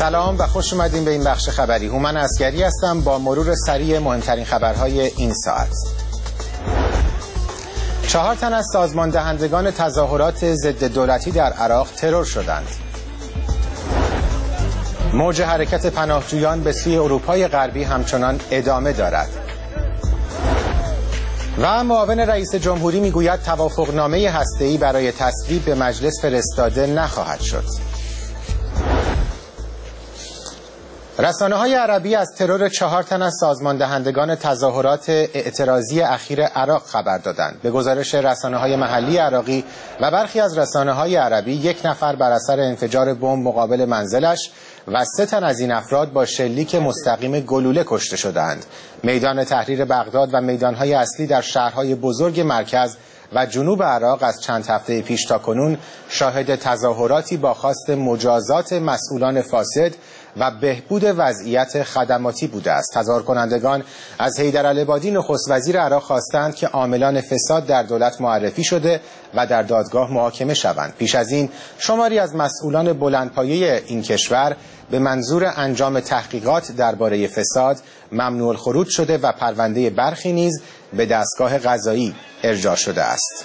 سلام و خوش اومدین به این بخش خبری. هومن عسگری هستم با مرور سریع مهمترین خبرهای این ساعت. 4 تن از سازمان دهندگان تظاهرات ضد دولتی در عراق ترور شدند. موج حرکت پناهجویان به سوی اروپای غربی همچنان ادامه دارد. و معاون رئیس جمهوری میگوید توافقنامه هسته‌ای برای تصویب به مجلس فرستاده نخواهد شد. رسانه‌های عربی از ترور 4 تن از سازمان دهندگان تظاهرات اعتراضی اخیر عراق خبر دادند. به گزارش رسانه‌های محلی عراقی و برخی از رسانه‌های عربی، 1 نفر بر اثر انفجار بمب مقابل منزلش و 3 تن از این افراد با شلیک مستقیم گلوله کشته شدند. میدان تحریر بغداد و میدان‌های اصلی در شهرهای بزرگ مرکز و جنوب عراق از چند هفته پیش تا کنون شاهد تظاهراتی با خواست مجازات مسئولان فاسد و بهبود وضعیت خدماتی بوده است. تظاهر کنندگان از حیدرالعبادی نخست وزیر عراق خواستند که عاملان فساد در دولت معرفی شده و در دادگاه محاکمه شوند. پیش از این شماری از مسئولان بلندپایه این کشور به منظور انجام تحقیقات درباره فساد ممنوع الخروج شده و پرونده برخی نیز به دستگاه قضایی ارجاع شده است.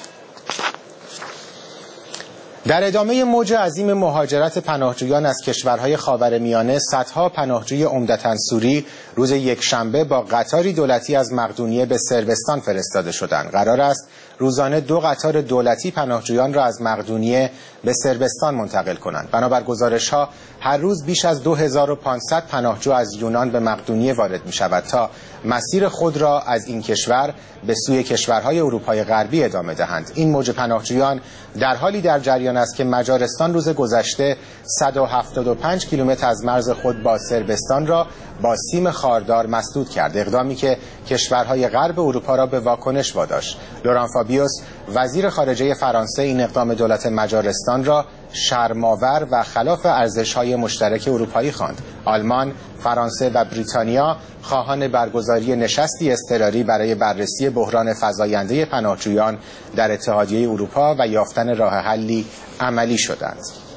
در ادامه موج عظیم مهاجرت پناهجویان از کشورهای خاورمیانه، صدها پناهجوی عمدتاً سوری روز یکشنبه با قطاری دولتی از مقدونیه به صربستان فرستاده شدند. قرار است روزانه 2 قطار دولتی پناهجویان را از مقدونیه به صربستان منتقل کنند. بنابر گزارش‌ها هر روز بیش از 2500 پناهجو از یونان به مقدونیه وارد می‌شود تا مسیر خود را از این کشور به سوی کشورهای اروپای غربی ادامه دهند. این موج پناهجویان در حالی در جریان است که مجارستان روز گذشته 175 کیلومتر از مرز خود با صربستان را با سیم خاردار مسدود کرد، اقدامی که کشورهای غرب اروپا را به واکنش واداشت. لوران فابیوس وزیر خارجه فرانسه این اقدام دولت مجارستان را شرم‌آور و خلاف ارزش‌های مشترک اروپایی خواند. آلمان، فرانسه و بریتانیا خواهان برگزاری نشستی اضطراری برای بررسی بحران فزاینده پناهجویان در اتحادیه اروپا و یافتن راه حلی عملی شدند.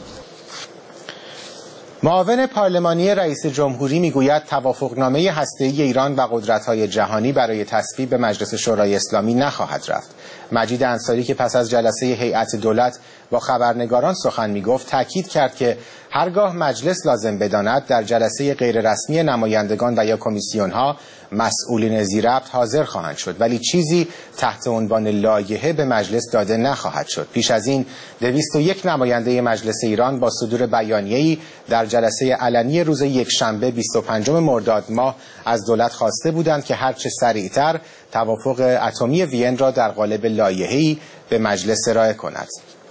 معاون پارلمانی رئیس جمهوری میگوید توافقنامه هسته‌ای ایران و قدرت‌های جهانی برای تصویب به مجلس شورای اسلامی نخواهد رفت. مجید انصاری که پس از جلسه هیئت دولت با خبرنگاران سخن میگفت، تاکید کرد که هرگاه مجلس لازم بداند در جلسه غیررسمی نمایندگان و یا کمیسیون‌ها مسئولین ذی‌ربط حاضر خواهند شد، ولی چیزی تحت عنوان لایحه به مجلس داده نخواهد شد. پیش از این 201 نماینده مجلس ایران با صدور بیانیه‌ای در جلسه علنی روز یکشنبه 25 مرداد ماه از دولت خواسته بودند که هرچه سریعتر توافق اتمی وین را در قالب لایحه‌ای به مجلس ارائه کند.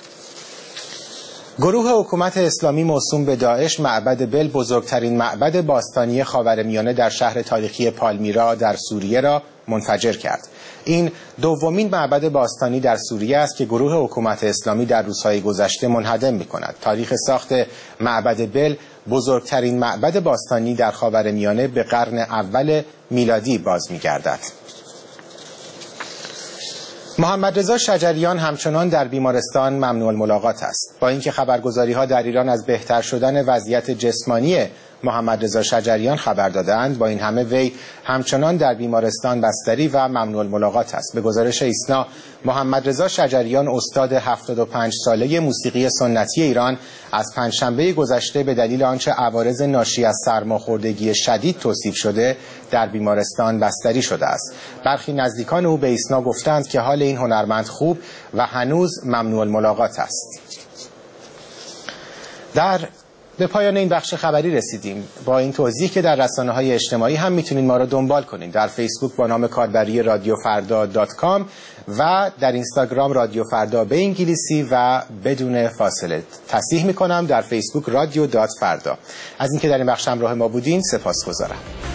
گروه حکومت اسلامی موسوم به داعش معبد بل، بزرگترین معبد باستانی خاورمیانه در شهر تاریخی پالمیرا در سوریه را منفجر کرد. این دومین معبد باستانی در سوریه است که گروه حکومت اسلامی در روزهای گذشته منهدم می‌کند. تاریخ ساخت معبد بل، بزرگترین معبد باستانی در خاورمیانه، به قرن اول میلادی باز می‌گردد. محمد رضا شجریان همچنان در بیمارستان ممنوع الملاقات است. با اینکه خبرگزاری‌ها در ایران از بهتر شدن وضعیت جسمانی محمد رضا شجریان خبر دادند، با این همه وی همچنان در بیمارستان بستری و ممنوع الملاقات است. به گزارش ایسنا، محمد رضا شجریان استاد 75 ساله موسیقی سنتی ایران از پنجشنبه گذشته به دلیل آنچه عوارض ناشی از سرماخوردگی شدید توصیف شده در بیمارستان بستری شده است. برخی نزدیکان او به ایسنا گفتند که حال این هنرمند خوب و هنوز ممنوع الملاقات است. به پایان این بخش خبری رسیدیم. با این توضیح که در رسانه‌های اجتماعی هم میتونید ما را دنبال کنید. در فیسبوک با نام کاربری رادیوفردا.com و در اینستاگرام رادیو فردا به انگلیسی و بدون فاصله. تصحیح میکنم در فیسبوک رادیو.فردا. از اینکه در این بخش همراه ما بودین سپاسگزارم.